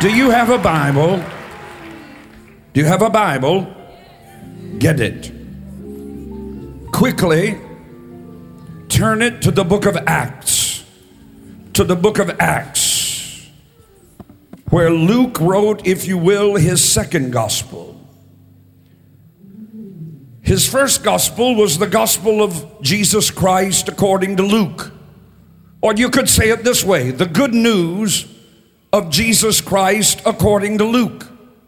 Do you have a Bible? Do you have a Bible? Get it. Quickly turn it to the book of Acts. To the book of Acts, where Luke wrote, if you will, his second gospel. His first gospel was the gospel of Jesus Christ according to Luke. Or you could say it this way, the good news of Jesus Christ according to Luke.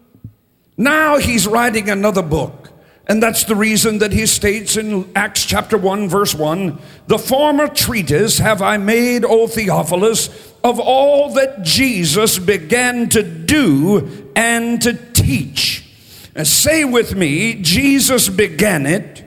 Now he's writing another book, and that's the reason that he states in Acts chapter 1 verse 1, the former treatise have I made, O Theophilus, of all that Jesus began to do and to teach. And say with me, Jesus began it,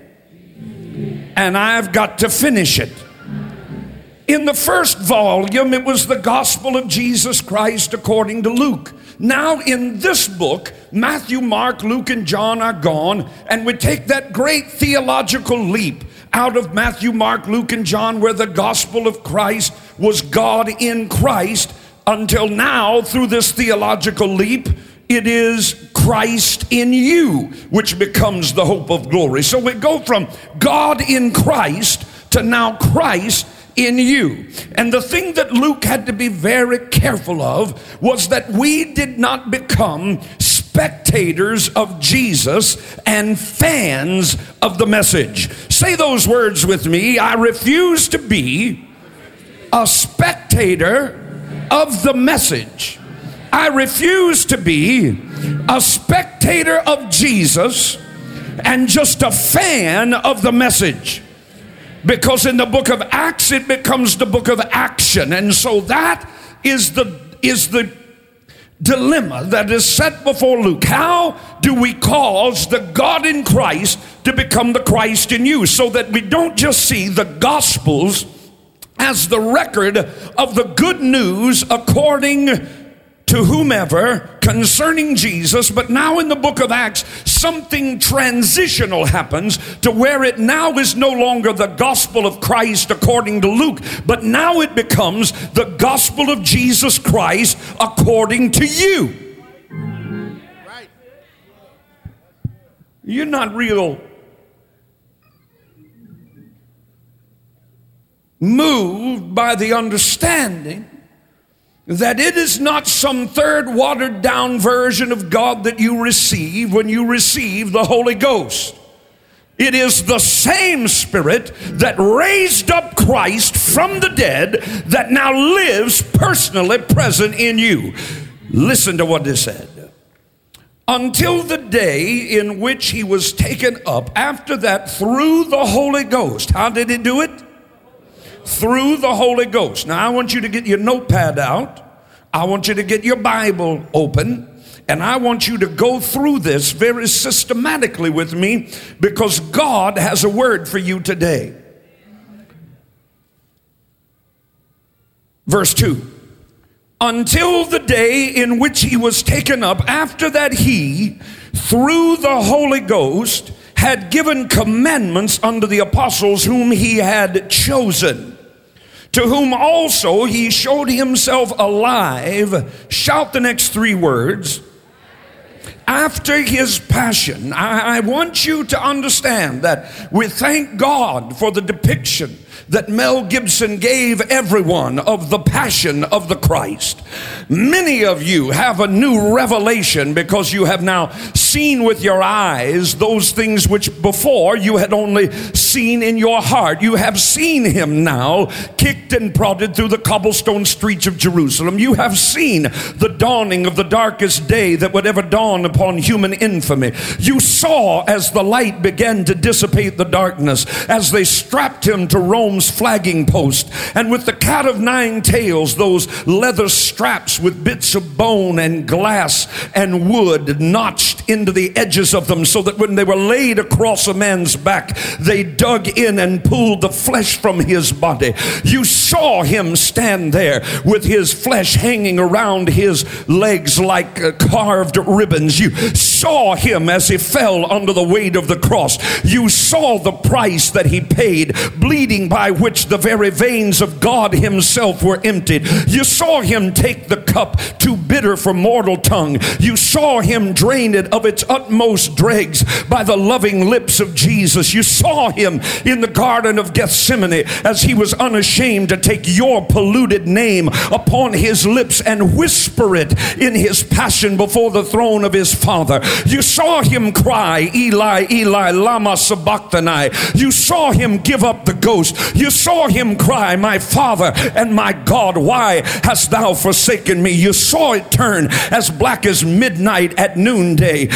and I've got to finish it. In the first volume, it was the gospel of Jesus Christ according to Luke. Now in this book, Matthew, Mark, Luke, and John are gone, and we take that great theological leap out of Matthew, Mark, Luke, and John, where the gospel of Christ was God in Christ, until now, through this theological leap, it is Christ in you, which becomes the hope of glory. So we go from God in Christ to now Christ in you. And the thing that Luke had to be very careful of was that we did not become spectators of Jesus and fans of the message. Say those words with me. I refuse to be a spectator of the message. I refuse to be a spectator of Jesus and just a fan of the message. Because in the book of Acts, it becomes the book of action. And so that is the dilemma that is set before Luke. How do we cause the God in Christ to become the Christ in you? So that we don't just see the Gospels as the record of the good news according to whomever concerning Jesus, but now in the book of Acts, something transitional happens to where it now is no longer the gospel of Christ according to Luke, but now it becomes the gospel of Jesus Christ according to you. Right. You're not real moved by the understanding that it is not some third watered down version of God that you receive when you receive the Holy Ghost. It is the same Spirit that raised up Christ from the dead that now lives personally present in you. Listen to what this said. Until the day in which he was taken up, after that through the Holy Ghost. How did he do it? Through the Holy Ghost. Now I want you to get your notepad out. I want you to get your Bible open. And I want you to go through this very systematically with me, because God has a word for you today. Verse 2. Until the day in which he was taken up, after that he, through the Holy Ghost, had given commandments unto the apostles whom he had chosen, to whom also he showed himself alive. Shout the next three words. After his passion. I want you to understand that we thank God for the depiction that Mel Gibson gave everyone of the passion of the Christ. Many of you have a new revelation because you have now seen with your eyes those things which before you had only seen in your heart. You have seen him now kicked and prodded through the cobblestone streets of Jerusalem. You have seen the dawning of the darkest day that would ever dawn upon human infamy. You saw as the light began to dissipate the darkness, as they strapped him to Rome's flagging post, and with the cat of nine tails, those leather straps with bits of bone and glass and wood notched into the edges of them, so that when they were laid across a man's back, they dug in and pulled the flesh from his body. You saw him stand there with his flesh hanging around his legs like carved ribbons. You saw him as he fell under the weight of the cross. You saw the price that he paid, bleeding by which the very veins of God himself were emptied. You saw him take the cup too bitter for mortal tongue. You saw him drain it of its utmost dregs by the loving lips of Jesus. You saw him in the Garden of Gethsemane as he was unashamed to take your polluted name upon his lips and whisper it in his passion before the throne of his Father. You saw him cry, Eli, Eli, lama sabachthani. You saw him give up the ghost. You saw him cry, my Father and my God, why hast thou forsaken me? You saw it turn as black as midnight at noonday,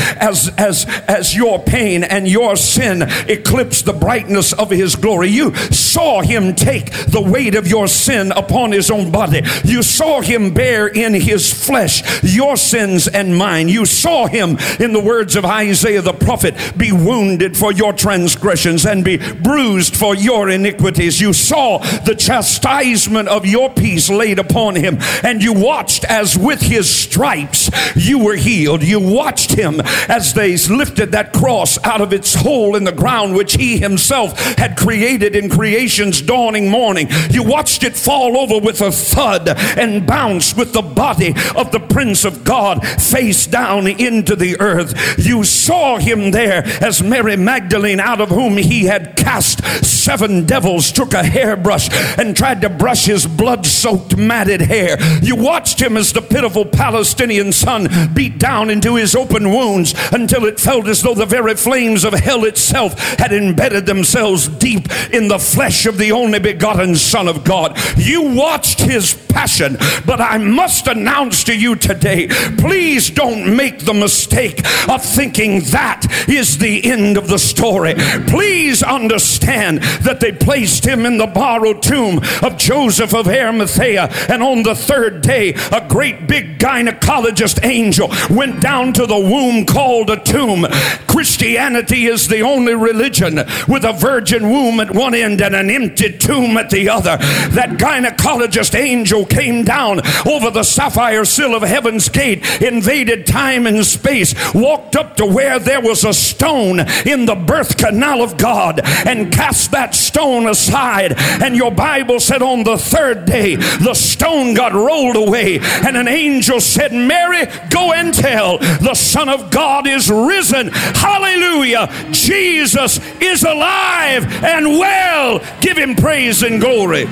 as your pain and your sin eclipsed the brightness of his glory. You saw him take the weight of your sin upon his own body. You saw him bear in his flesh your sins and mine. You saw him, in the words of Isaiah the prophet, be wounded for your transgressions and be bruised for your iniquities. You saw the chastisement of your peace laid upon him, and you watched as with his stripes you were healed. You watched him as they lifted that cross out of its hole in the ground which he himself had created in creation's dawning morning. You watched it fall over with a thud and bounce with the body of the Prince of God face down into the earth. You saw him there as Mary Magdalene, out of whom he had cast 7 devils, took a hairbrush and tried to brush his blood-soaked matted hair. You watched him as the pitiful Palestinian sun beat down into his open wounds until it felt as though the very flames of hell itself had embedded themselves deep in the flesh of the only begotten Son of God. You watched his passion, but I must announce to you today, please don't make the mistake of thinking that is the end of the story. Please understand that they placed him in the borrowed tomb of Joseph of Arimathea, and on the 3rd day a great big gynecologist angel went down to the womb called a tomb. Christianity is the only religion with a virgin womb at one end and an empty tomb at the other. That gynecologist angel came down over the sapphire sill of heaven's gate, invaded time and space, walked up to where there was a stone in the birth canal of God, and cast that stone aside. And your Bible said on the 3rd day the stone got rolled away, and an angel said, Mary, go and tell the Son of God is risen. Hallelujah. Jesus is alive and well. Give him praise and glory.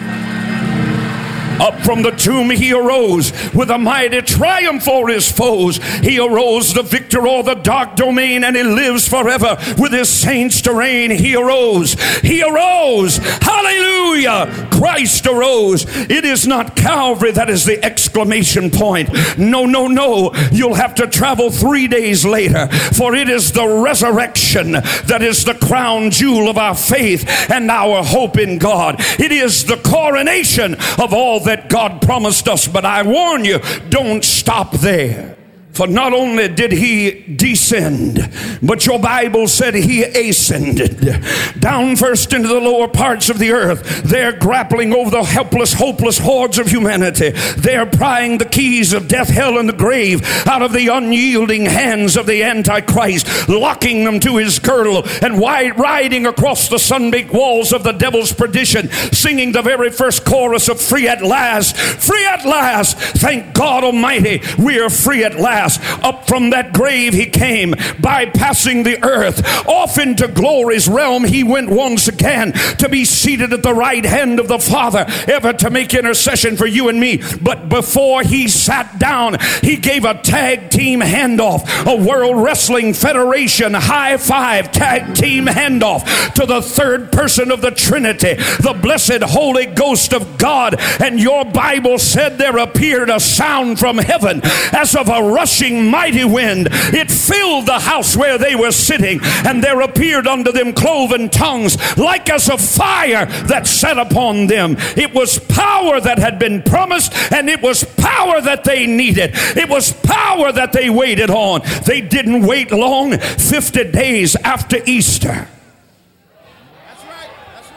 Up from the tomb he arose with a mighty triumph for his foes. He arose the victor o'er the dark domain, and he lives forever with his saints to reign. He arose. He arose. Hallelujah. Christ arose. It is not Calvary that is the exclamation point. No, no, no. You'll have to travel 3 days later, for it is the resurrection that is the crown jewel of our faith and our hope in God. It is the coronation of all that God promised us. But I warn you, don't stop there. For not only did he descend, but your Bible said he ascended down first into the lower parts of the earth. They're grappling over the helpless, hopeless hordes of humanity. They're prying the keys of death, hell, and the grave out of the unyielding hands of the Antichrist, locking them to his girdle and riding across the sun-baked walls of the devil's perdition, singing the very first chorus of free at last, free at last. Thank God Almighty, we are free at last. Up from that grave he came, bypassing the earth. Off into glory's realm he went once again, to be seated at the right hand of the Father, ever to make intercession for you and me. But before he sat down, he gave a tag team handoff, a World Wrestling Federation high five tag team handoff to the 3rd person of the Trinity, the blessed Holy Ghost of God. And your Bible said there appeared a sound from heaven as of a rushing mighty wind. It filled the house where they were sitting, and there appeared unto them cloven tongues like as of fire that sat upon them. It was power that had been promised, and it was power that they needed. It was power that they waited on. They didn't wait long. 50 days after Easter. That's right. That's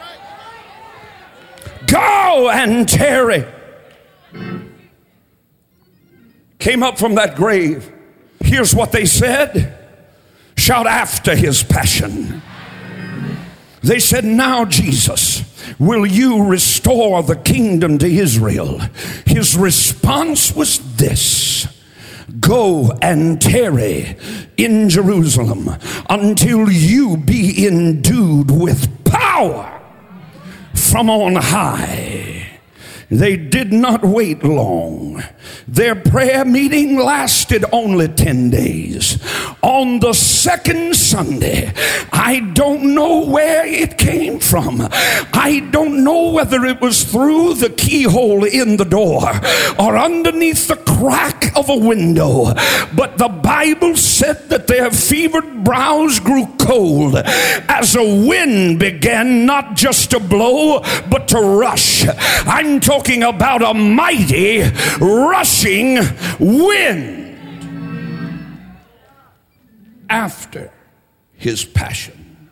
right. Go and tarry. Came up from that grave. Here's what they said. Shout after his passion. They said, now Jesus, will you restore the kingdom to Israel? His response was this: go and tarry in Jerusalem until you be endued with power from on high. They did not wait long. Their prayer meeting lasted only 10 days. On the second Sunday, I don't know where it came from. I don't know whether it was through the keyhole in the door or underneath the crack of a window, but the Bible said that their fevered brows grew cold as a wind began not just to blow, but to rush. I'm talking about a mighty rushing wind after his passion.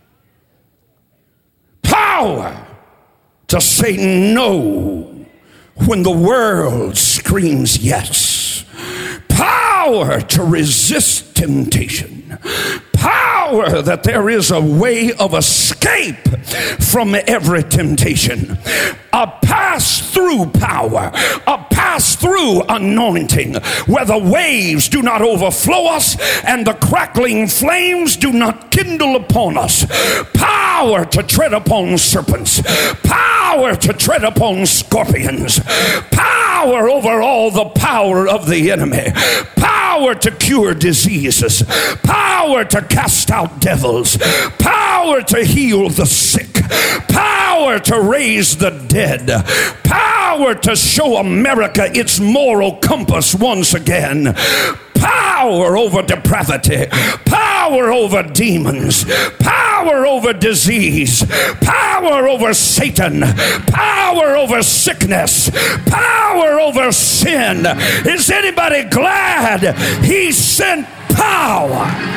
Power to say no when the world screams yes. Power to resist temptation. Power that there is a way of escape from every temptation. A pass-through power, a pass-through anointing where the waves do not overflow us and the crackling flames do not kindle upon us. Power to tread upon serpents. Power to tread upon scorpions. Power over all the power of the enemy. Power to cure diseases. Power to cast out devils. Power to heal the sick. Power to raise the dead. Power to show America its moral compass once again. Power over depravity. Power over demons. Power over disease. Power over Satan. Power over sickness. Power over sin. Is anybody glad he sent power?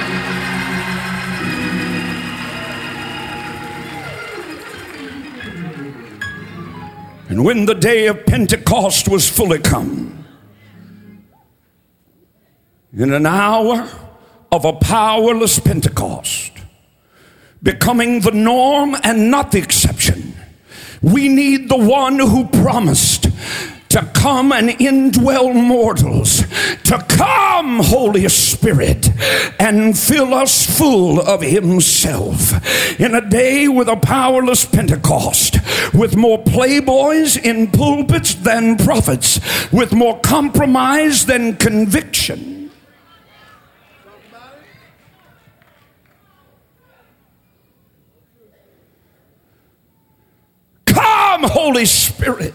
And when the day of Pentecost was fully come, in an hour of a powerless Pentecost, becoming the norm and not the exception, we need the one who promised to come and indwell mortals, to come, Holy Spirit, and fill us full of himself. In a day with a powerless Pentecost, with more playboys in pulpits than prophets, with more compromise than conviction. Come, Holy Spirit.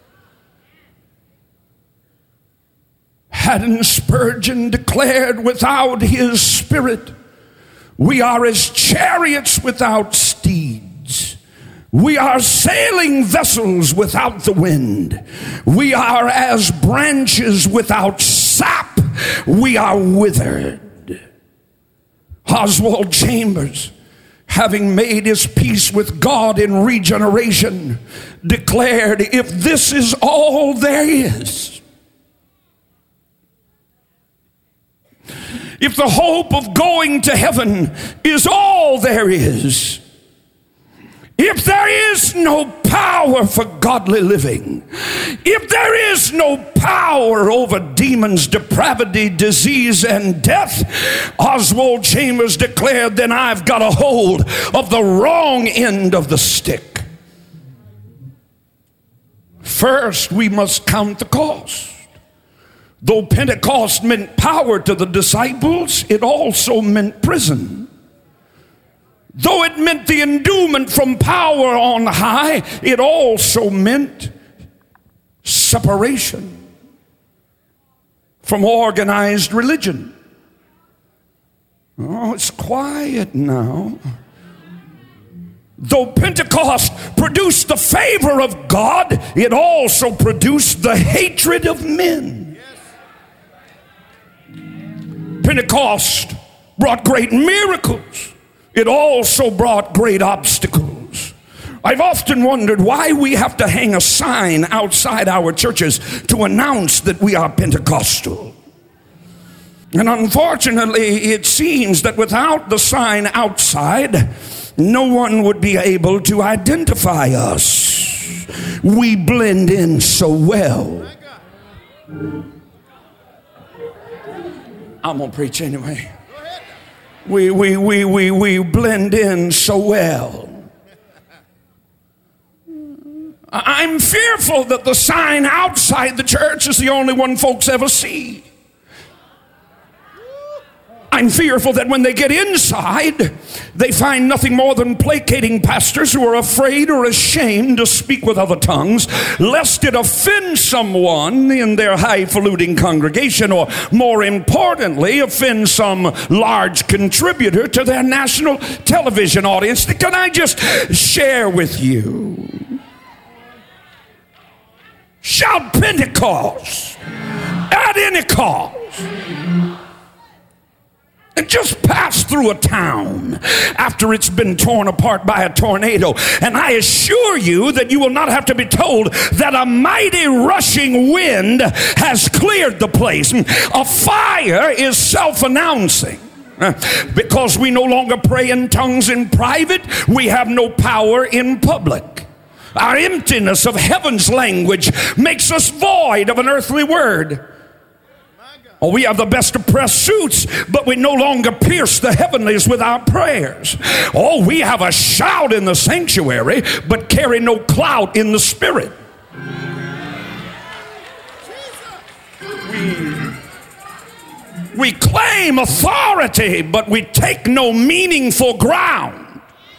Hadn't Spurgeon declared, without his Spirit, we are as chariots without steeds. We are sailing vessels without the wind. We are as branches without sap. We are withered. Oswald Chambers, having made his peace with God in regeneration, declared, if this is all there is, if the hope of going to heaven is all there is, if there is no power for godly living, if there is no power over demons, depravity, disease, and death, Oswald Chambers declared, then I've got a hold of the wrong end of the stick. First, we must count the cost. Though Pentecost meant power to the disciples, it also meant prison. Though it meant the endowment from power on high, it also meant separation from organized religion. Oh, it's quiet now. Though Pentecost produced the favor of God, it also produced the hatred of men. Pentecost brought great miracles. It also brought great obstacles. I've often wondered why we have to hang a sign outside our churches to announce that we are Pentecostal. And unfortunately, it seems that without the sign outside, no one would be able to identify us. We blend in so well. I'm going to preach anyway. We blend in so well. I'm fearful that the sign outside the church is the only one folks ever see. I'm fearful that when they get inside, they find nothing more than placating pastors who are afraid or ashamed to speak with other tongues, lest it offend someone in their highfalutin congregation, or more importantly, offend some large contributor to their national television audience. Can I just share with you? Shout Pentecost at any cost. And just pass through a town after it's been torn apart by a tornado, and I assure you that you will not have to be told that a mighty rushing wind has cleared the place. A fire is self-announcing. Because we no longer pray in tongues in private, we have no power in public. Our emptiness of heaven's language makes us void of an earthly word. Oh, we have the best of press suits, but we no longer pierce the heavenlies with our prayers. Oh, we have a shout in the sanctuary, but carry no clout in the spirit. We claim authority, but we take no meaningful ground.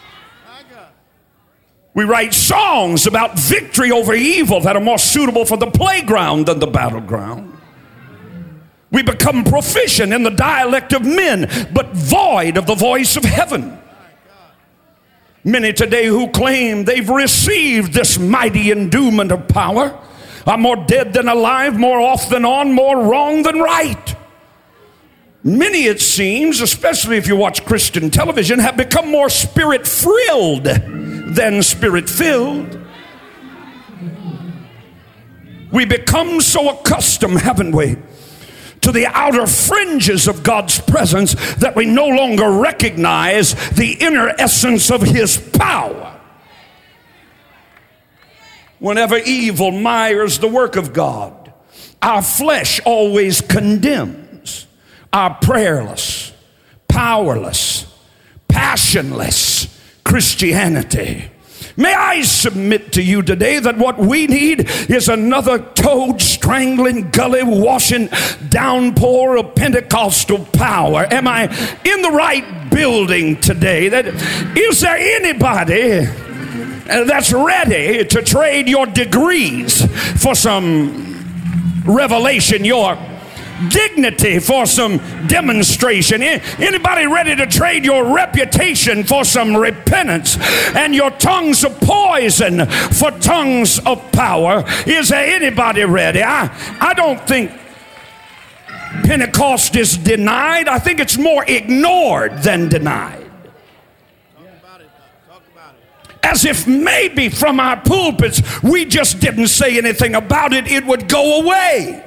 We write songs about victory over evil that are more suitable for the playground than the battleground. We become proficient in the dialect of men, but void of the voice of heaven. Many today who claim they've received this mighty endowment of power are more dead than alive, more off than on, more wrong than right. Many, it seems, especially if you watch Christian television, have become more spirit-frilled than spirit-filled. We become so accustomed, haven't we, to the outer fringes of God's presence that we no longer recognize the inner essence of His power. Whenever evil mires the work of God, our flesh always condemns our prayerless, powerless, passionless Christianity. May I submit to you today that what we need is another toad-strangling, gully-washing downpour of Pentecostal power. Am I in the right building today? Is there anybody that's ready to trade your degrees for some revelation, your dignity for some demonstration? Anybody ready to trade your reputation for some repentance, and your tongues of poison for tongues of power? Is there anybody ready? I don't think Pentecost is denied. I think it's more ignored than denied. As if maybe from our pulpits we just didn't say anything about it, it would go away.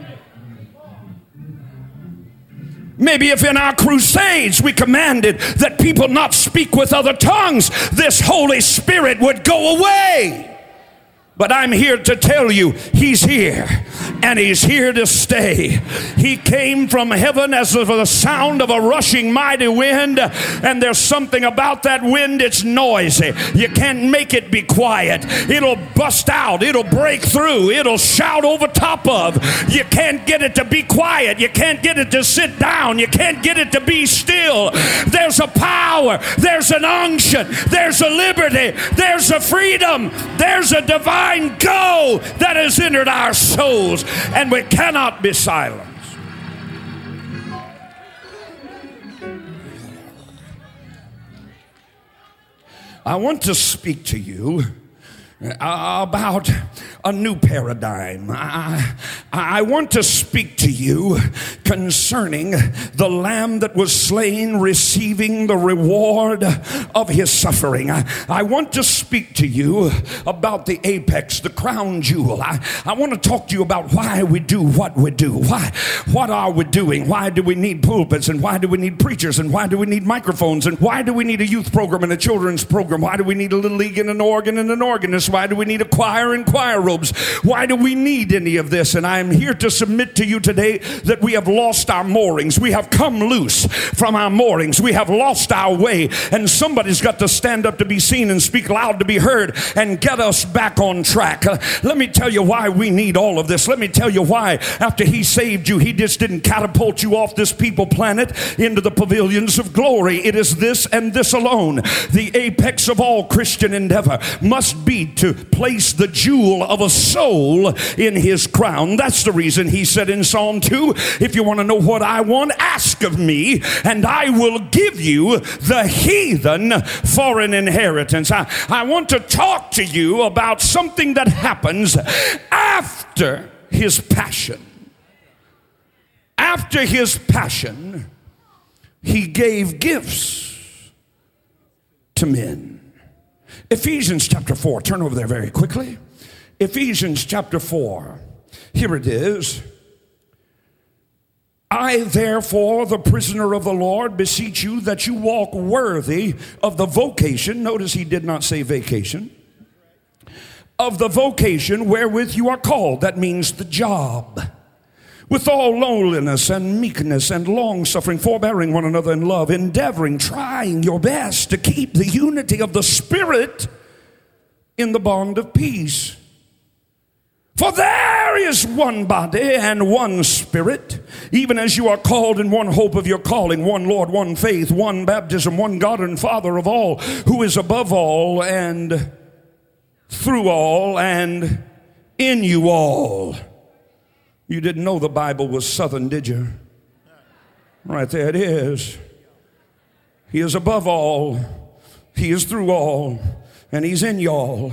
Maybe if in our crusades we commanded that people not speak with other tongues, this Holy Spirit would go away. But I'm here to tell you, He's here, and He's here to stay. He came from heaven as the sound of a rushing mighty wind, and there's something about that wind, it's noisy. You can't make it be quiet. It'll bust out, it'll break through, it'll shout over top of. You can't get it to be quiet. You can't get it to sit down. You can't get it to be still. There's a power, there's an unction, there's a liberty, there's a freedom, there's a divine go that has entered our souls, and we cannot be silenced. I want to speak to you about a new paradigm. I want to speak to you concerning the Lamb that was slain receiving the reward of His suffering. I want to speak to you about the apex, the crown jewel. I want to talk to you about why we do what we do. What are we doing? Why do we need pulpits, and why do we need preachers, and why do we need microphones, and why do we need a youth program and a children's program? Why do we need a little league and an organ and an organist this? Why do we need a choir and choir robes? Why do we need any of this? And I'm here to submit to you today that we have lost our moorings. We have come loose from our moorings. We have lost our way. And somebody's got to stand up to be seen and speak loud to be heard and get us back on track. Let me tell you why we need all of this. Let me tell you why after he saved you, he just didn't catapult you off this people planet into the pavilions of glory. It is this and this alone. The apex of all Christian endeavor must be to place the jewel of a soul in his crown. That's the reason he said in Psalm 2, if you want to know what I want, ask of me, and I will give you the heathen for an inheritance. I want to talk to you about something that happens after his passion. After his passion, he gave gifts to men. Ephesians chapter 4. Turn over there very quickly. Ephesians chapter 4. Here it is. I, therefore, the prisoner of the Lord, beseech you that you walk worthy of the vocation. Notice he did not say vacation. Of the vocation wherewith you are called. That means the job. With all lowliness and meekness and long-suffering, forbearing one another in love, endeavoring, trying your best to keep the unity of the Spirit in the bond of peace. For there is one body and one Spirit, even as you are called in one hope of your calling, one Lord, one faith, one baptism, one God and Father of all, who is above all and through all and in you all. You didn't know the Bible was Southern, did you? Right there it is. He is above all, he is through all, and he's in y'all.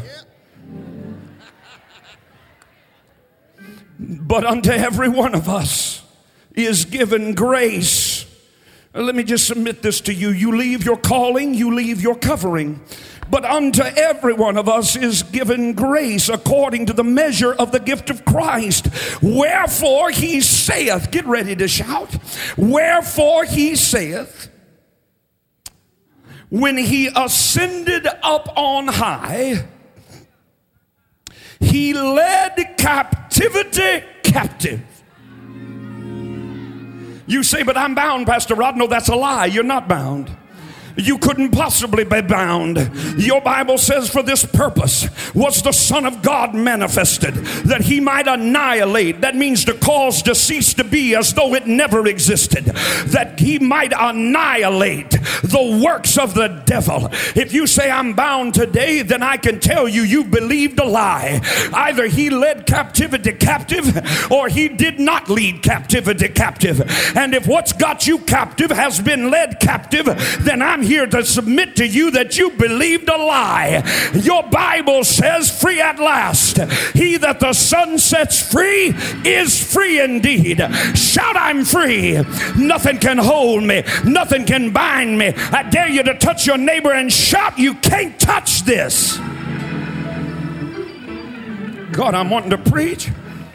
But unto every one of us is given grace. Let me just submit this to you. You leave your calling, you leave your covering. But unto every one of us is given grace according to the measure of the gift of Christ. Wherefore he saith, get ready to shout. Wherefore he saith, when he ascended up on high, he led captivity captive. You say, but I'm bound, Pastor Rod. No, that's a lie. You're not bound. You couldn't possibly be bound. Your Bible says for this purpose was the Son of God manifested, that he might annihilate. That means to cause to cease to be as though it never existed. That he might annihilate the works of the devil. If you say I'm bound today, then I can tell you, you believed a lie. Either he led captivity captive or he did not lead captivity captive. And if what's got you captive has been led captive, then I'm here to submit to you that you believed a lie. Your Bible says free at last. He that the Son sets free is free indeed. Shout, I'm free. Nothing can hold me. Nothing can bind me. I dare you to touch your neighbor and shout, you can't touch this. God, I'm wanting to preach.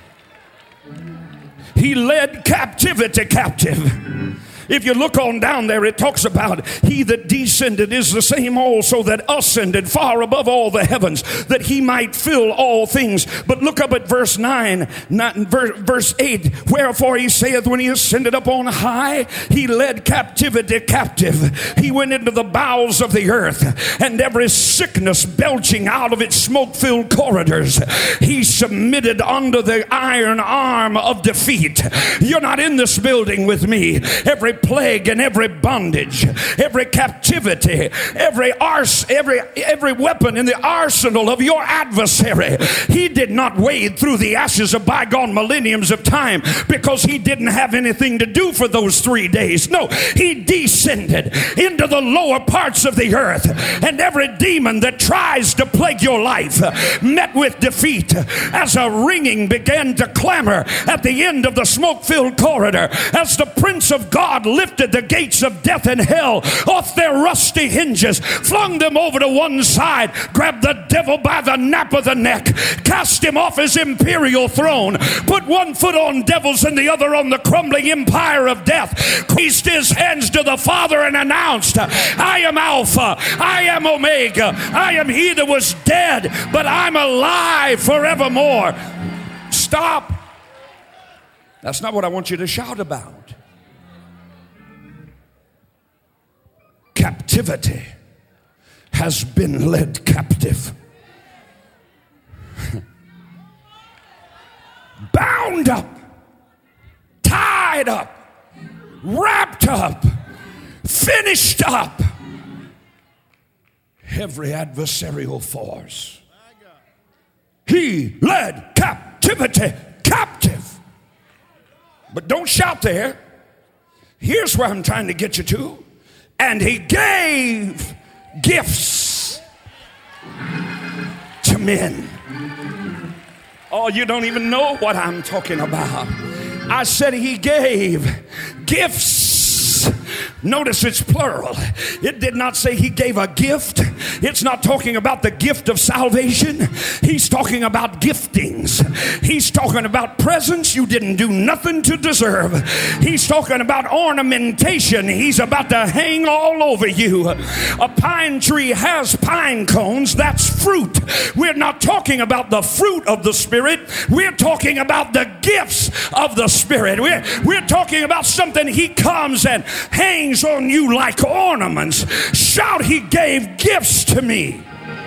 He led captivity captive. If you look on down there, it talks about he that descended is the same also that ascended far above all the heavens, that he might fill all things. But look up at verse 9, verse 8. Wherefore he saith, when he ascended up on high, he led captivity captive. He went into the bowels of the earth, and every sickness belching out of its smoke-filled corridors, he submitted under the iron arm of defeat. You're not in this building with me. Every plague and every bondage, every captivity, every weapon in the arsenal of your adversary, he did not wade through the ashes of bygone millenniums of time because he didn't have anything to do for those 3 days. No, he descended into the lower parts of the earth, and every demon that tries to plague your life met with defeat as a ringing began to clamor at the end of the smoke-filled corridor, as the Prince of God lifted the gates of death and hell off their rusty hinges, flung them over to one side, grabbed the devil by the nape of the neck, cast him off his imperial throne, put one foot on devils and the other on the crumbling empire of death, raised his hands to the Father and announced, I am Alpha, I am Omega, I am he that was dead, but I'm alive forevermore. Stop. That's not what I want you to shout about. Captivity has been led captive. Bound up, tied up, wrapped up, finished up. Every adversarial force. He led captivity captive. But don't shout there. Here's where I'm trying to get you to. And he gave gifts to men. Oh, you don't even know what I'm talking about. I said he gave gifts. Notice it's plural. It did not say he gave a gift. It's not talking about the gift of salvation. He's talking about giftings. He's talking about presents you didn't do nothing to deserve. He's talking about ornamentation. He's about to hang all over you. A pine tree has pine cones. That's fruit. We're not talking about the fruit of the Spirit. We're talking about the gifts of the Spirit. We're talking about something he comes and hangs on you like ornaments. Shout, he gave gifts to me.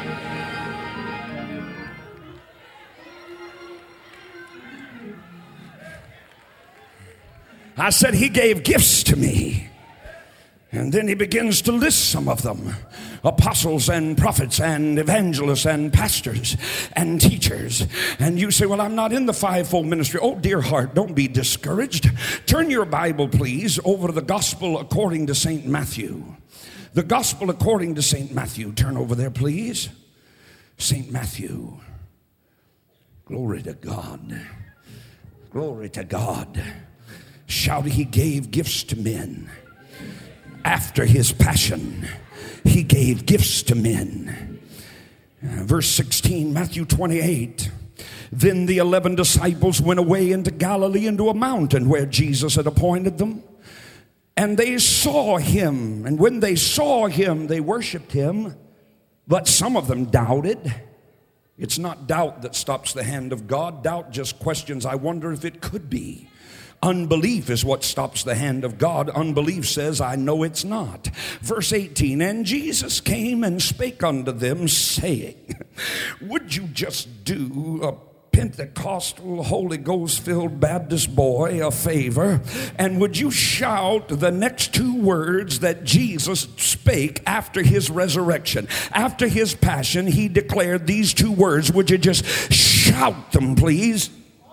I said he gave gifts to me. And then he begins to list some of them. Apostles and prophets and evangelists and pastors and teachers. And you say, well, I'm not in the fivefold ministry. Oh, dear heart, don't be discouraged. Turn your Bible, please, over to the Gospel according to St. Matthew. The Gospel according to St. Matthew. Turn over there, please. St. Matthew. Glory to God. Glory to God. Shout, he gave gifts to men. After his passion, he gave gifts to men. Verse 16, Matthew 28. Then the 11 disciples went away into Galilee, into a mountain where Jesus had appointed them. And they saw him. And when they saw him, they worshiped him. But some of them doubted. It's not doubt that stops the hand of God. Doubt just questions, I wonder if it could be. Unbelief is what stops the hand of God. Unbelief says, I know it's not. Verse 18, and Jesus came and spake unto them, saying, would you just do a Pentecostal, Holy Ghost-filled Baptist boy a favor? And would you shout the next two words that Jesus spake after his resurrection? After his passion, he declared these two words. Would you just shout them, please?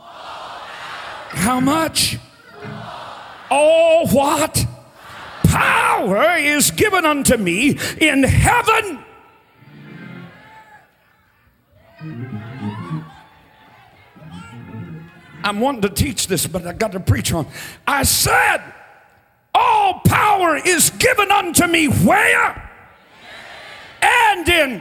How much? All what? Power is given unto me in heaven. I'm wanting to teach this, but I got to preach on. I said, all power is given unto me where? And in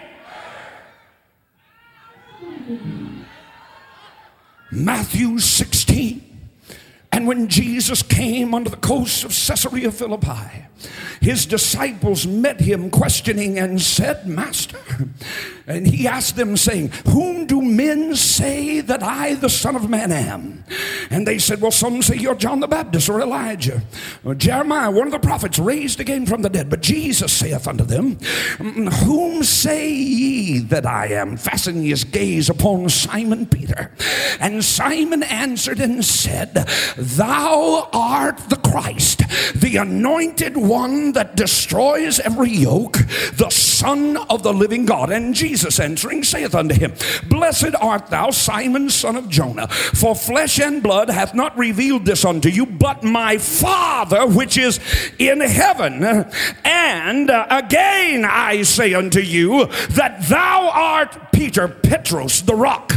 Matthew 16. And when Jesus came unto the coast of Caesarea Philippi, his disciples met him questioning and said, Master, and he asked them saying, whom do men say that I, the Son of Man, am? And they said, well, some say you're John the Baptist or Elijah or Jeremiah, one of the prophets raised again from the dead. But Jesus saith unto them, whom say ye that I am? Fastening his gaze upon Simon Peter. And Simon answered and said, thou art the Christ, the anointed one that destroys every yoke, the Son of the living God. And Jesus answering saith unto him, blessed art thou, Simon, son of Jonah, for flesh and blood hath not revealed this unto you, but my Father which is in heaven. And again I say unto you, that thou art Peter, Petros, the rock.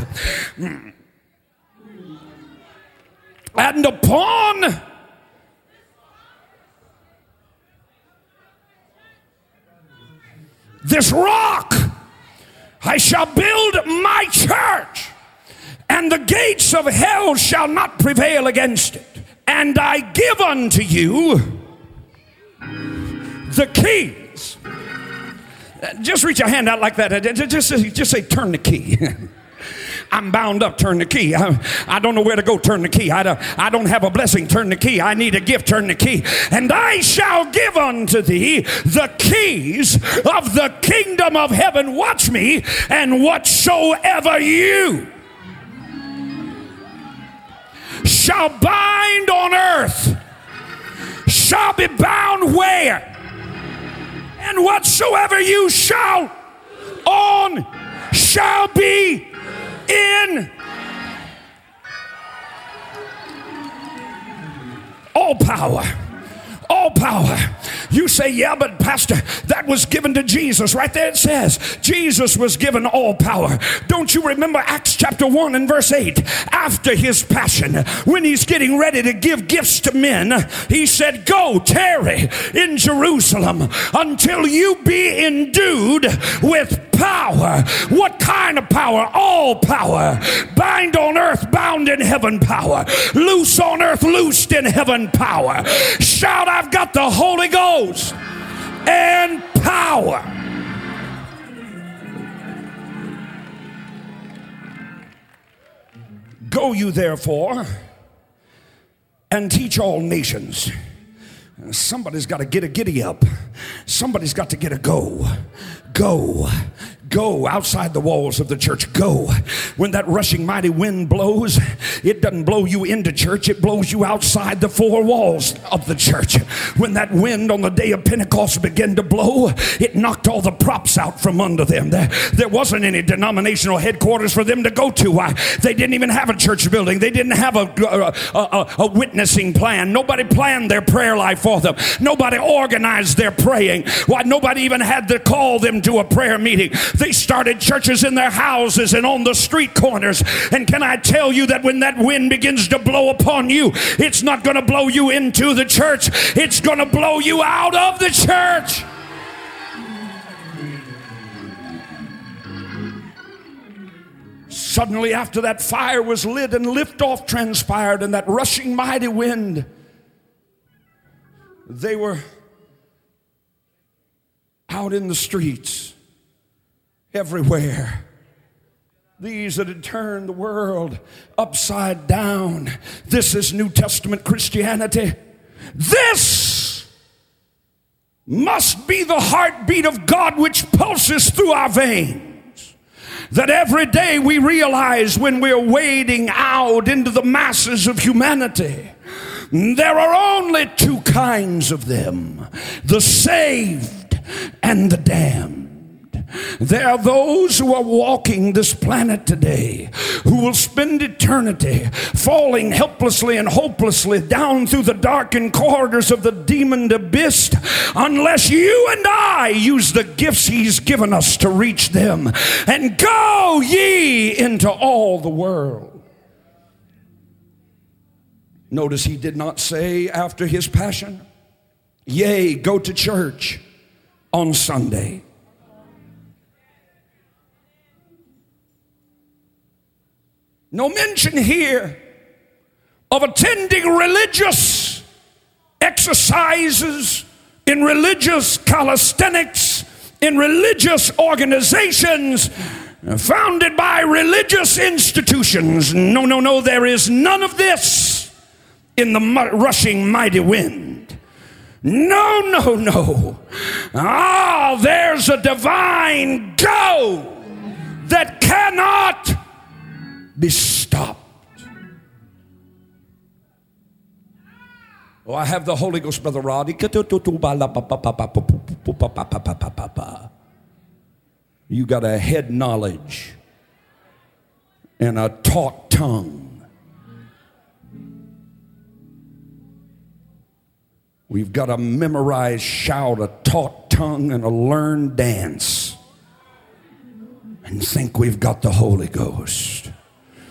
And upon this rock I shall build my church, and the gates of hell shall not prevail against it. And I give unto you the keys. Just reach your hand out like that. Just say, turn the key. I'm bound up, turn the key. I don't know where to go, turn the key. I don't have a blessing, turn the key. I need a gift, turn the key. And I shall give unto thee the keys of the kingdom of heaven. Watch me. And whatsoever you shall bind on earth shall be bound where? And whatsoever you shall on shall be in all power. All power. You say, yeah, but Pastor, that was given to Jesus. Right there it says, Jesus was given all power. Don't you remember Acts chapter 1 and verse 8? After his passion, when he's getting ready to give gifts to men, he said, go, tarry in Jerusalem until you be endued with power. What kind of power? All power. Bind on earth, bound in heaven power. Loose on earth, loosed in heaven power. Shout, I've got the Holy Ghost and power. Go you therefore and teach all nations. Somebody's got to get a giddy up. Somebody's got to get a go. Go outside the walls of the church. Go. When that rushing mighty wind blows, it doesn't blow you into church. It blows you outside the four walls of the church. When that wind on the day of Pentecost began to blow, it knocked all the props out from under them. There wasn't any denominational headquarters for them to go to. Why? They didn't even have a church building. They didn't have a witnessing plan. Nobody planned their prayer life for them. Nobody organized their praying. Why? Nobody even had to call them to a prayer meeting. They started churches in their houses and on the street corners. And can I tell you that when that wind begins to blow upon you, it's not going to blow you into the church. It's going to blow you out of the church. Suddenly, after that fire was lit and liftoff transpired and that rushing mighty wind, they were out in the streets everywhere. These that had turned the world upside down. This is New Testament Christianity. This must be the heartbeat of God which pulses through our veins. That every day we realize when we're wading out into the masses of humanity, there are only two kinds of them: the saved and the damned. There are those who are walking this planet today who will spend eternity falling helplessly and hopelessly down through the darkened corridors of the demon abyss unless you and I use the gifts he's given us to reach them. And go ye into all the world. Notice he did not say after his passion, yea, go to church on Sunday. No mention here of attending religious exercises, in religious calisthenics, in religious organizations founded by religious institutions. No, there is none of this in the rushing mighty wind. No. There's a divine go that cannot be stopped. Oh, I have the Holy Ghost, Brother Rod. You got a head knowledge and a taught tongue. We've got a memorized shout, a taught tongue, and a learned dance, and think we've got the Holy Ghost.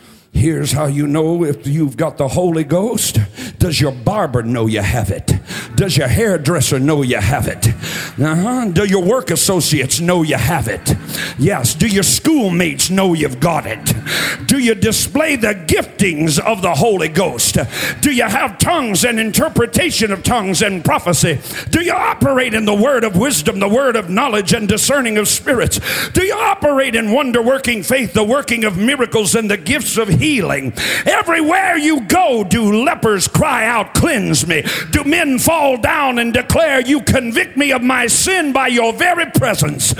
Here's how you know if you've got the Holy Ghost. Does your barber know you have it? Does your hairdresser know you have it? Do your work associates know you have it? Yes. Do your schoolmates know you've got it? Do you display the giftings of the Holy Ghost? Do you have tongues and interpretation of tongues and prophecy? Do you operate in the word of wisdom, the word of knowledge and discerning of spirits? Do you operate in wonder-working faith, the working of miracles and the gifts of healing? Everywhere you go, do lepers cry out, cleanse me? Do men fall down and declare, you convict me of my sin by your very presence?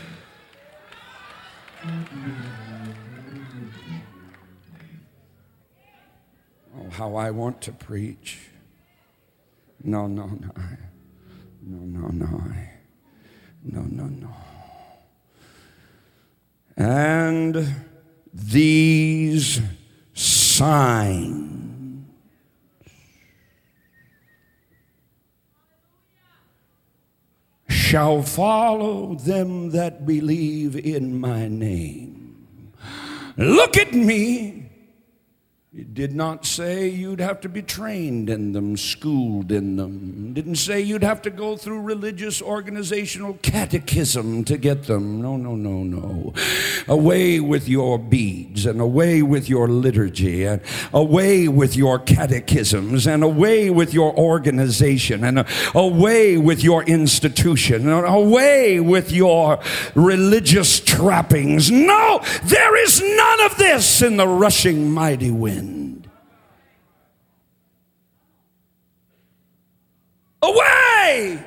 Oh, how I want to preach. No. And these signs shall follow them that believe in my name. Look at me. It did not say you'd have to be trained in them, schooled in them. It didn't say you'd have to go through religious organizational catechism to get them. No. Away with your beads, and away with your liturgy, and away with your catechisms, and away with your organization, and away with your institution, and away with your religious trappings. No, there is none of this in the rushing mighty wind. Away!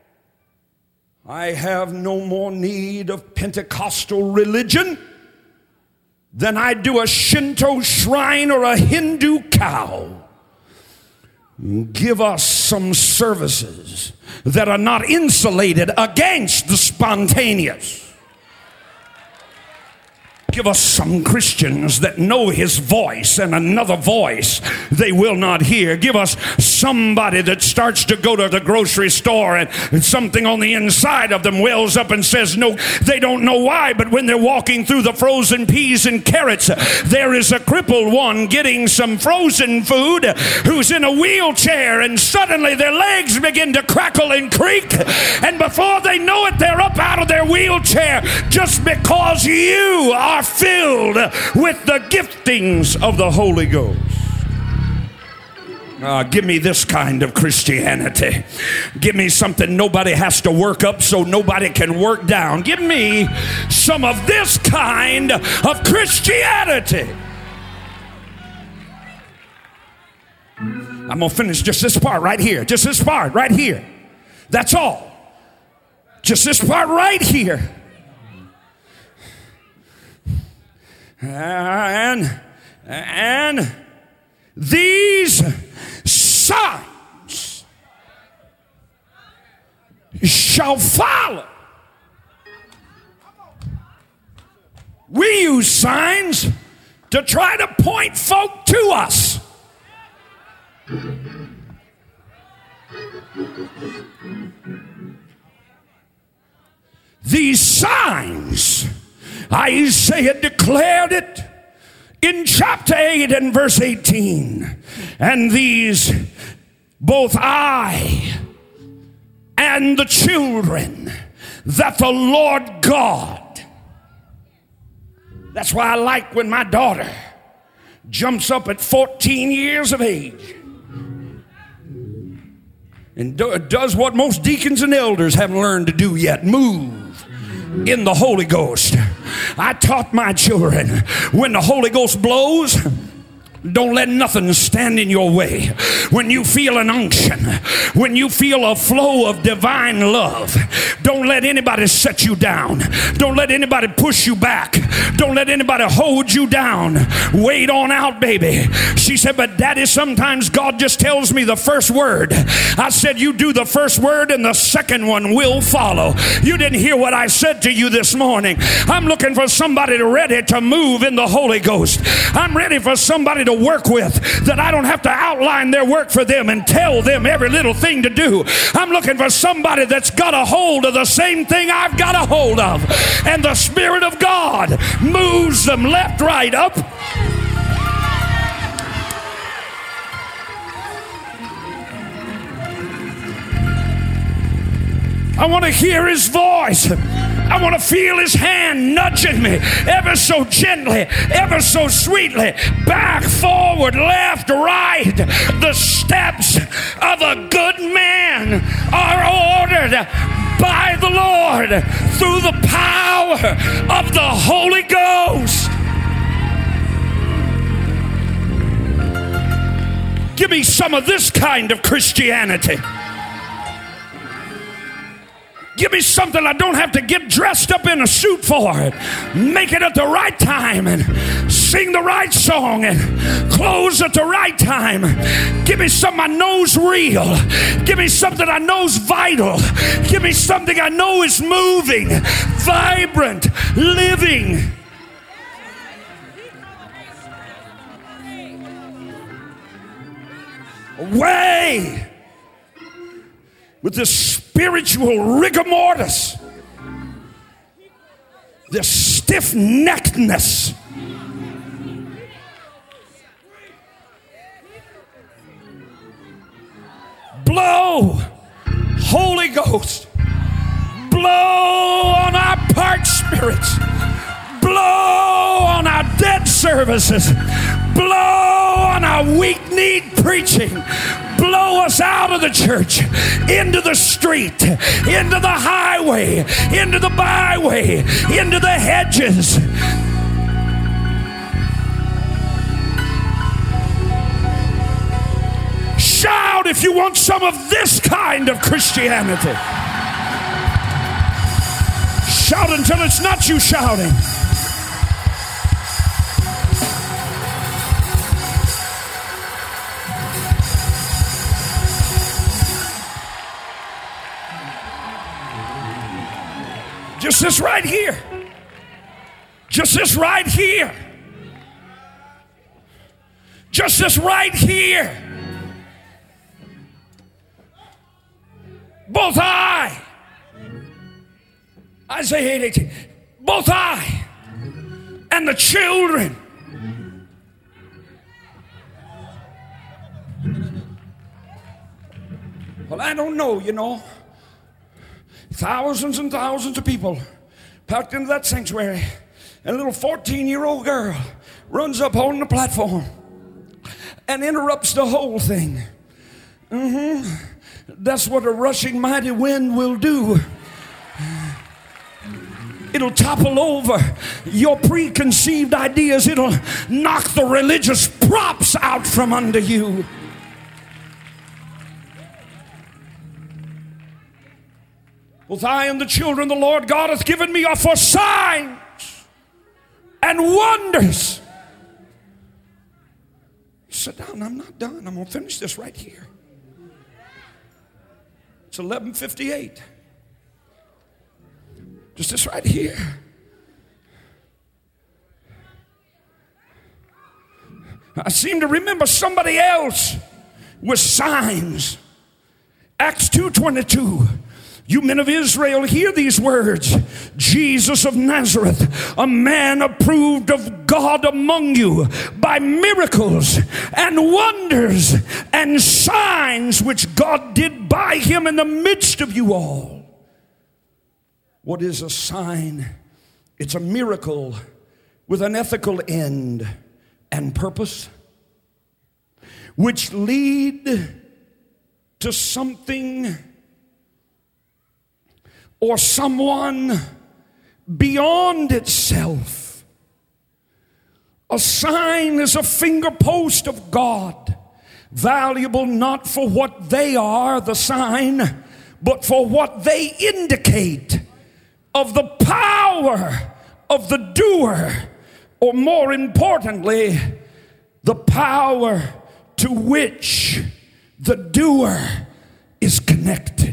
I have no more need of Pentecostal religion than I do a Shinto shrine or a Hindu cow. Give us some services that are not insulated against the spontaneous. Give us some Christians that know his voice and another voice they will not hear. Give us somebody that starts to go to the grocery store and something on the inside of them wells up and says, no, they don't know why, but when they're walking through the frozen peas and carrots, there is a crippled one getting some frozen food who's in a wheelchair, and suddenly their legs begin to crackle and creak, and before they know it, they're up out of their wheelchair just because you are filled with the giftings of the Holy Ghost. Give me this kind of Christianity. Give me something nobody has to work up so nobody can work down. Give me some of this kind of Christianity. I'm going to finish just this part right here. Just this part right here. That's all. Just this part right here. And these signs shall follow. We use signs to try to point folk to us. These signs, Isaiah declared it in chapter 8 and verse 18. And these, both I and the children that the Lord God. That's why I like when my daughter jumps up at 14 years of age and does what most deacons and elders haven't learned to do yet: move in the Holy Ghost. I taught my children, when the Holy Ghost blows, don't let nothing stand in your way. When you feel an unction, when you feel a flow of divine love, don't let anybody set you down. Don't let anybody push you back. Don't let anybody hold you down. Wait on out, baby. She said, but Daddy, sometimes God just tells me the first word. I said, you do the first word and the second one will follow. You didn't hear what I said to you this morning. I'm looking for somebody ready to move in the Holy Ghost. I'm ready for somebody to work with, that I don't have to outline their work for them and tell them every little thing to do. I'm looking for somebody that's got a hold of the same thing I've got a hold of, and the Spirit of God moves them left, right, up. I want to hear his voice. I want to feel his hand nudging me ever so gently, ever so sweetly, back, forward, left, right. The steps of a good man are ordered by the Lord through the power of the Holy Ghost. Give me some of this kind of Christianity. Give me something I don't have to get dressed up in a suit for it. Make it at the right time and sing the right song and close at the right time. Give me something I know's real. Give me something I know's vital. Give me something I know is moving, vibrant, living. Away with this spiritual rigor mortis, this stiff-neckedness. Blow, Holy Ghost, blow on our parched spirits, blow on our dead services, blow on our weak-kneed preaching. Blow us out of the church, into the street, into the highway, into the byway, into the hedges. Shout if you want some of this kind of Christianity. Shout until it's not you shouting. Just this right here. Just this right here. Just this right here. Both I. Isaiah 8:18. Both I and the children. Well, I don't know, you know. Thousands and thousands of people packed into that sanctuary. And a little 14-year-old girl runs up holding the platform and interrupts the whole thing. That's what a rushing mighty wind will do. It'll topple over your preconceived ideas. It'll knock the religious props out from under you. Both I and the children the Lord God hath given me are for signs and wonders. Sit down, I'm not done. I'm going to finish this right here. It's 11:58. Just this right here. I seem to remember somebody else with signs. Acts 2:22. You men of Israel, hear these words. Jesus of Nazareth, a man approved of God among you by miracles and wonders and signs which God did by him in the midst of you all. What is a sign? It's a miracle with an ethical end and purpose, which lead to something or someone beyond itself. A sign is a finger post of God, valuable not for what they are, the sign, but for what they indicate of the power of the doer, or more importantly, the power to which the doer is connected.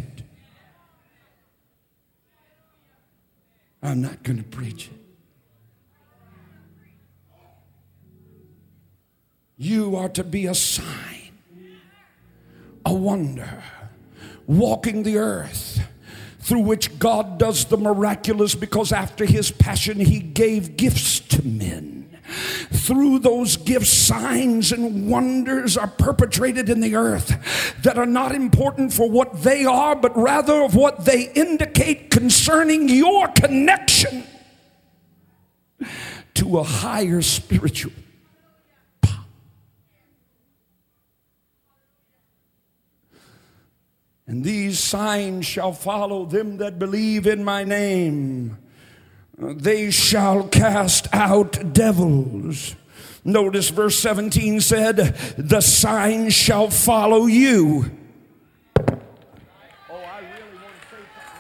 I'm not going to preach it. You are to be a sign, a wonder, walking the earth through which God does the miraculous, because after his passion he gave gifts to men. Through those gifts, signs and wonders are perpetrated in the earth that are not important for what they are, but rather of what they indicate concerning your connection to a higher spiritual power. And these signs shall follow them that believe in my name. They shall cast out devils. Notice verse 17 said, the signs shall follow you. Oh, I really want to say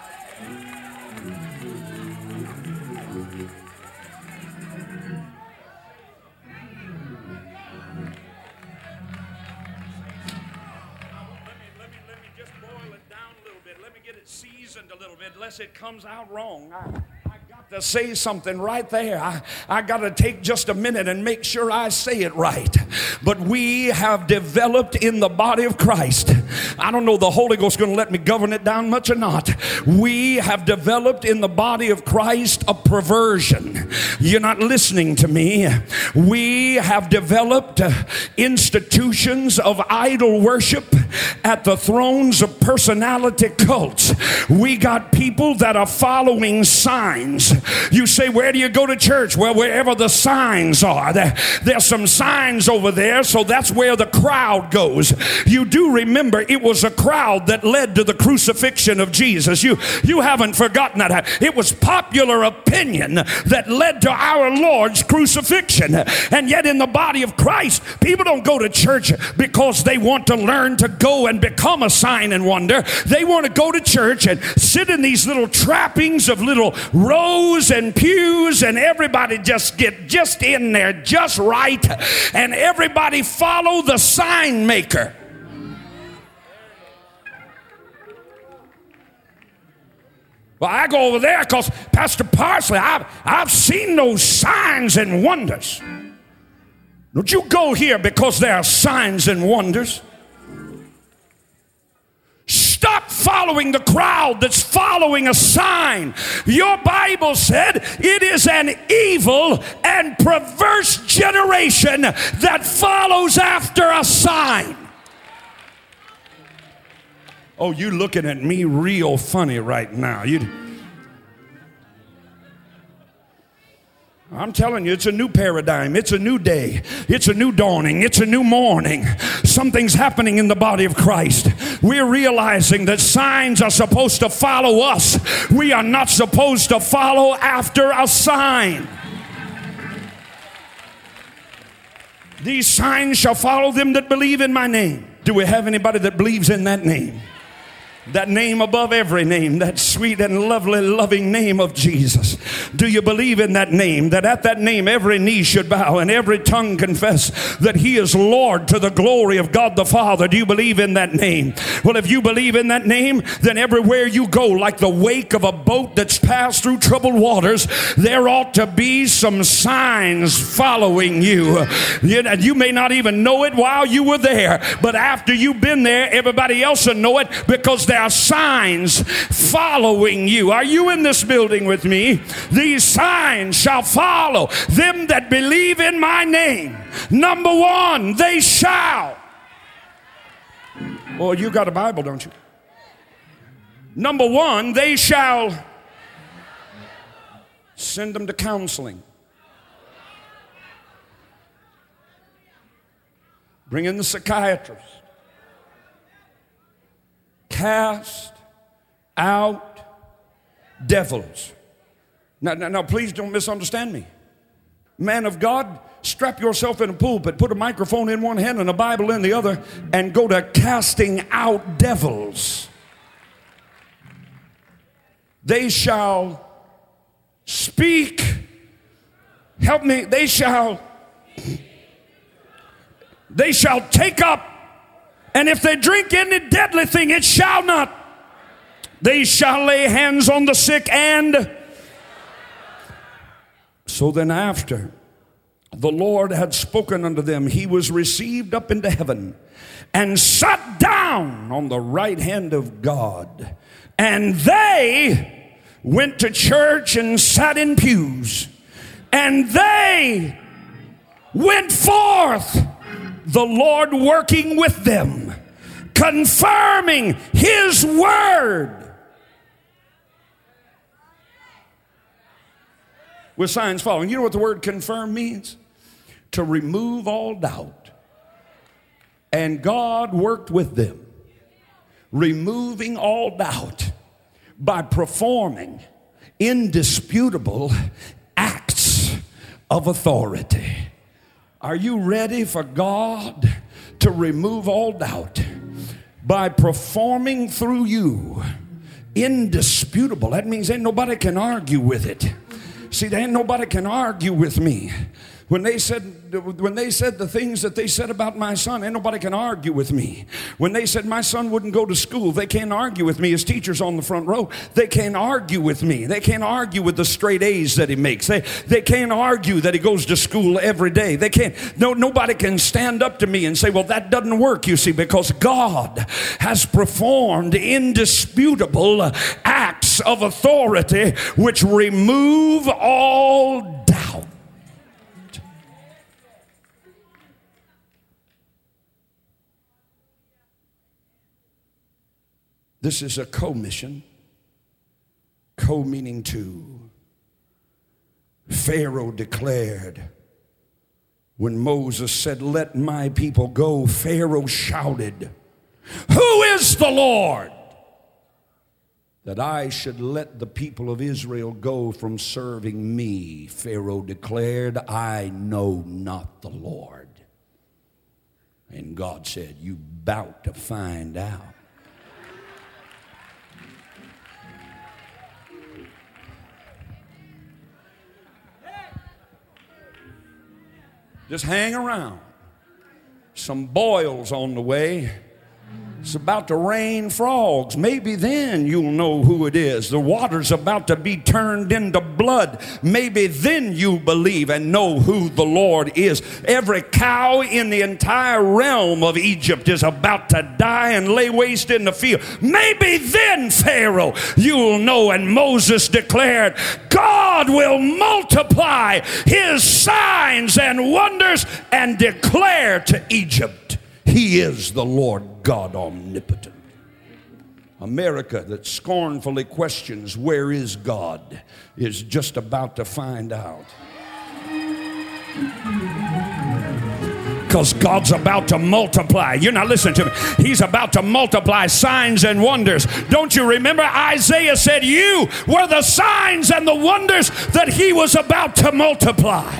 Let me just boil it down a little bit. Let me get it seasoned a little bit, lest it comes out wrong. I got to say something right there. I got to take just a minute and make sure I say it right. But we have developed in the body of Christ. I don't know the Holy Ghost is going to let me govern it down much or not. We have developed in the body of Christ a perversion. You're not listening to me. We have developed institutions of idol worship at the thrones of personality cults. We got people that are following signs. You say, where do you go to church? Well, wherever the signs are. There's some signs over there, so that's where the crowd goes. You do remember it was a crowd that led to the crucifixion of Jesus. You haven't forgotten that. It was popular opinion that led to our Lord's crucifixion. And yet in the body of Christ, people don't go to church because they want to learn to go and become a sign and wonder. They want to go to church and sit in these little trappings of little rows and pews, and everybody just get just in there just right, and everybody follow the sign maker. Well, I go over there because Pastor Parsley, I've seen those signs and wonders. Don't you go here because there are signs and wonders. Stop following the crowd that's following a sign. Your Bible said it is an evil and perverse generation that follows after a sign. Oh, you looking at me real funny right now. I'm telling you, it's a new paradigm. It's a new day. It's a new dawning. It's a new morning. Something's happening in the body of Christ. We're realizing that signs are supposed to follow us. We are not supposed to follow after a sign. These signs shall follow them that believe in my name. Do we have anybody that believes in that name? That name above every name, that sweet and lovely, loving name of Jesus. Do you believe in that name? That at that name every knee should bow and every tongue confess that he is Lord to the glory of God the Father. Do you believe in that name? Well, if you believe in that name, then everywhere you go, like the wake of a boat that's passed through troubled waters, there ought to be some signs following you. You may not even know it while you were there, but after you've been there, everybody else will know it, because there are signs following you. Are you in this building with me? These signs shall follow them that believe in my name. Number one, they shall. Well, you got a Bible, don't you? Number one, they shall send them to counseling. Bring in the psychiatrist. Cast out devils. Now, please don't misunderstand me. Man of God, strap yourself in a pulpit, put a microphone in one hand and a Bible in the other, and go to casting out devils. They shall speak. Help me. They shall take up. And if they drink any deadly thing, it shall not. They shall lay hands on the sick and. So then after the Lord had spoken unto them, he was received up into heaven and sat down on the right hand of God. And they went to church and sat in pews. And they went forth, the Lord working with them, confirming his word with signs following. You know what the word confirm means? To remove all doubt. And God worked with them, removing all doubt by performing indisputable acts of authority. Are you ready for God to remove all doubt by performing through you indisputable? That means ain't nobody can argue with it. See, ain't nobody can argue with me. When they said the things that they said about my son, ain't nobody can argue with me. When they said my son wouldn't go to school, they can't argue with me. His teachers on the front row, they can't argue with me. They can't argue with the straight A's that he makes. They can't argue that he goes to school every day. They can't. Nobody can stand up to me and say, well, that doesn't work, you see, because God has performed indisputable acts of authority which remove all doubt. This is a commission. Co meaning two. Pharaoh declared, when Moses said, let my people go, Pharaoh shouted, who is the Lord that I should let the people of Israel go from serving me? Pharaoh declared, I know not the Lord. And God said, you bout to find out. Just hang around. Some boils on the way. It's about to rain frogs. Maybe then you'll know who it is. The water's about to be turned into blood. Maybe then you'll believe and know who the Lord is. Every cow in the entire realm of Egypt is about to die and lay waste in the field. Maybe then, Pharaoh, you'll know. And Moses declared, God will multiply his signs and wonders and declare to Egypt, he is the Lord God omnipotent. America that scornfully questions where is God is just about to find out. Because God's about to multiply. You're not listening to me. He's about to multiply signs and wonders. Don't you remember Isaiah said you were the signs and the wonders that he was about to multiply?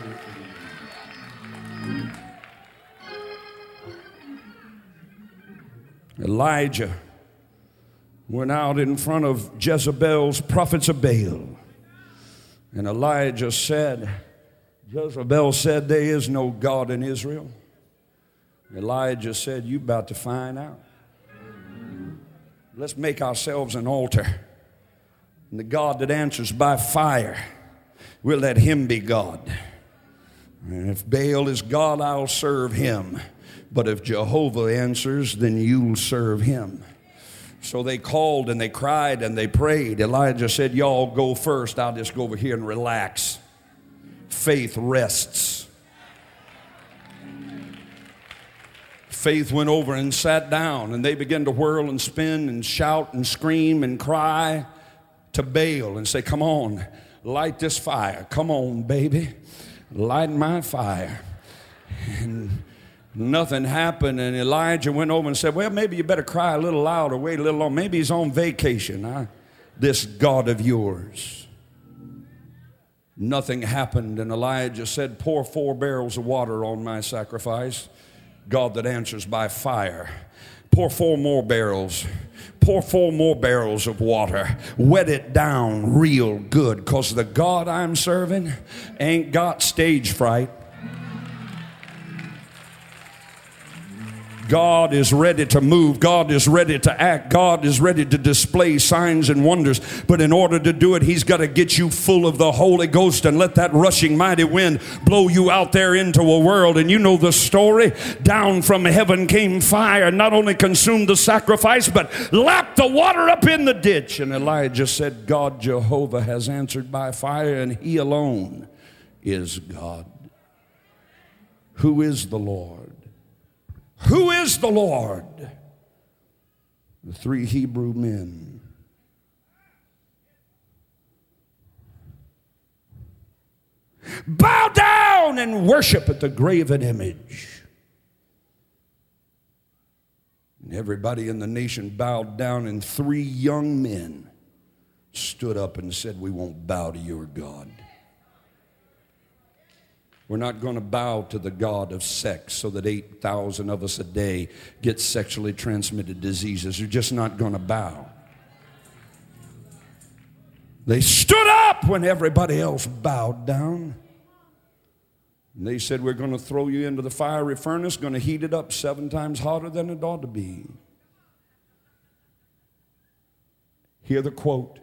Elijah went out in front of Jezebel's prophets of Baal. And Elijah said, Jezebel said, there is no God in Israel. Elijah said, you about to find out. Let's make ourselves an altar. And the God that answers by fire, we'll let him be God. And if Baal is God, I'll serve him. But if Jehovah answers, then you'll serve him. So they called and they cried and they prayed. Elijah said, y'all go first. I'll just go over here and relax. Faith rests. Faith went over and sat down, and they began to whirl and spin and shout and scream and cry to Baal and say, come on, light this fire. Come on, baby, light my fire. And nothing happened, and Elijah went over and said, well, maybe you better cry a little louder, wait a little longer. Maybe he's on vacation, this God of yours. Nothing happened, and Elijah said, pour 4 barrels of water on my sacrifice. God that answers by fire. Pour 4 more barrels. Pour 4 more barrels of water. Wet it down real good, because the God I'm serving ain't got stage fright. God is ready to move. God is ready to act. God is ready to display signs and wonders. But in order to do it, he's got to get you full of the Holy Ghost and let that rushing mighty wind blow you out there into a world. And you know the story. Down from heaven came fire, not only consumed the sacrifice, but lapped the water up in the ditch. And Elijah said, God Jehovah has answered by fire, and he alone is God. Who is the Lord? Who is the Lord? The three Hebrew men. Bow down and worship at the graven image. And everybody in the nation bowed down, and three young men stood up and said, we won't bow to your God. We're not going to bow to the god of sex so that 8,000 of us a day get sexually transmitted diseases. We're just not going to bow. They stood up when everybody else bowed down. And they said, we're going to throw you into the fiery furnace, going to heat it up 7 times hotter than it ought to be. Hear the quote.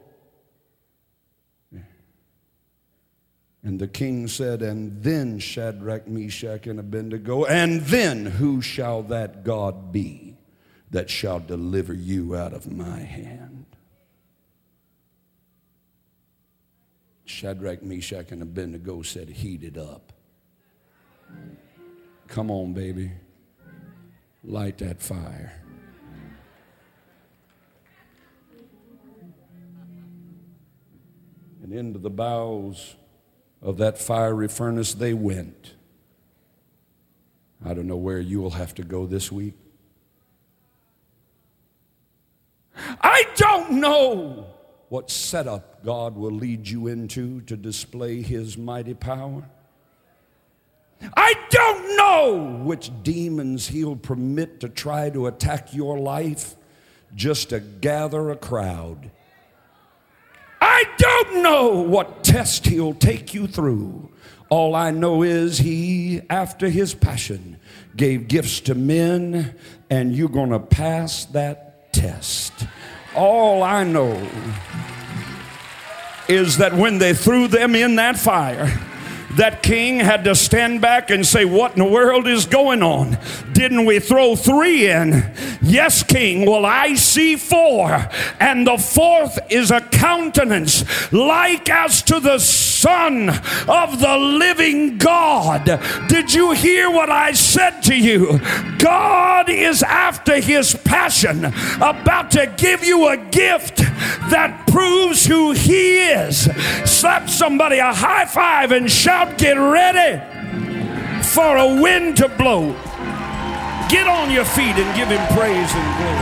And the king said, and then Shadrach, Meshach, and Abednego, and then who shall that God be that shall deliver you out of my hand? Shadrach, Meshach, and Abednego said, heat it up. Come on, baby. Light that fire. And into the bowels of that fiery furnace they went. I don't know where you will have to go this week. I don't know what setup God will lead you into to display His mighty power. I don't know which demons He'll permit to try to attack your life just to gather a crowd. I don't know what test He'll take you through. All I know is He, after His passion, gave gifts to men, and you're going to pass that test. All I know is that when they threw them in that fire, that king had to stand back and say, what in the world is going on? Didn't we throw 3 in? Yes, king. Well, I see 4. And the 4th is a countenance like as to the Son of the living God. Did you hear what I said to you? God is after His passion, about to give you a gift that proves who He is. Slap somebody a high five and shout, get ready for a wind to blow. Get on your feet and give Him praise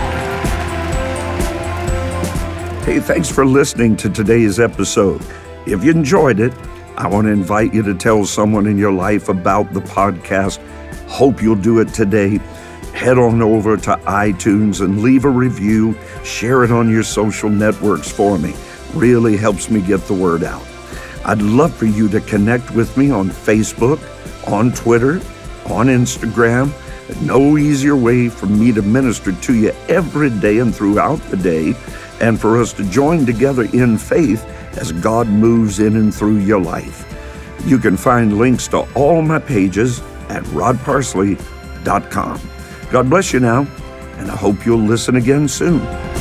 and glory. Hey, thanks for listening to today's episode. If you enjoyed it, I want to invite you to tell someone in your life about the podcast. Hope you'll do it today. Head on over to iTunes and leave a review. Share it on your social networks for me. Really helps me get the word out. I'd love for you to connect with me on Facebook, on Twitter, on Instagram. No easier way for me to minister to you every day and throughout the day, and for us to join together in faith as God moves in and through your life. You can find links to all my pages at rodparsley.com. God bless you now, and I hope you'll listen again soon.